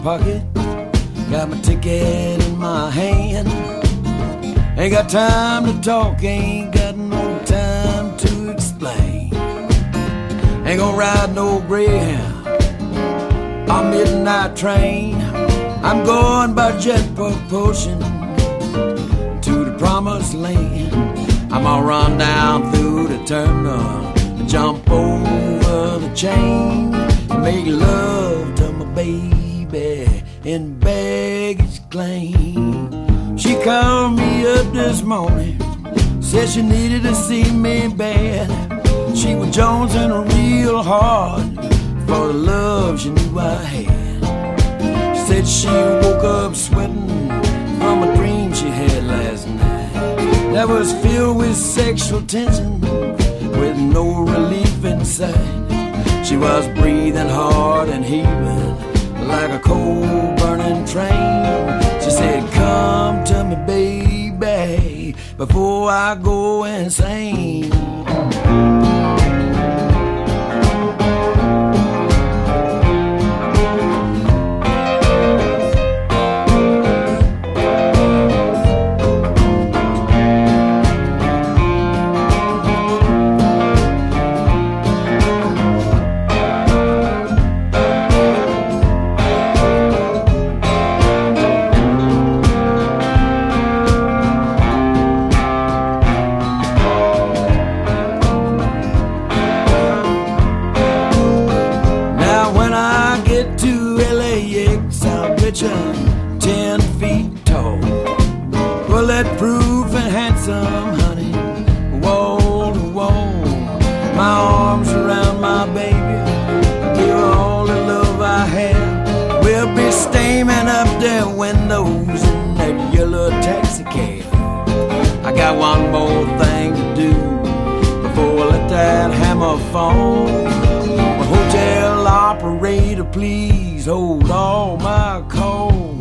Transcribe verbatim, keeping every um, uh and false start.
pocket, got my ticket in my hand. Ain't got time to talk, ain't got no time to explain. Ain't gonna ride no Greyhound or midnight train. I'm going by jet propulsion to the promised land. I'm gonna run down through the terminal, jump over the chain, make love to my baby in baggage claim. She called me up this morning, said she needed to see me bad. She was jonesing real hard for the love she knew I had. She said she woke up sweating from a dream she had last night that was filled with sexual tension with no relief inside. She was breathing hard and heaving like a cold burning train. She said, come to me, baby, before I go insane. Ten feet tall, bulletproof and handsome, honey, wall to wall. My arms around my baby, I give her all the love I have. We'll be steaming up their windows in that yellow taxi cab. I got one more thing to do before I let that hammer fall. Hotel operator, please hold all my calls.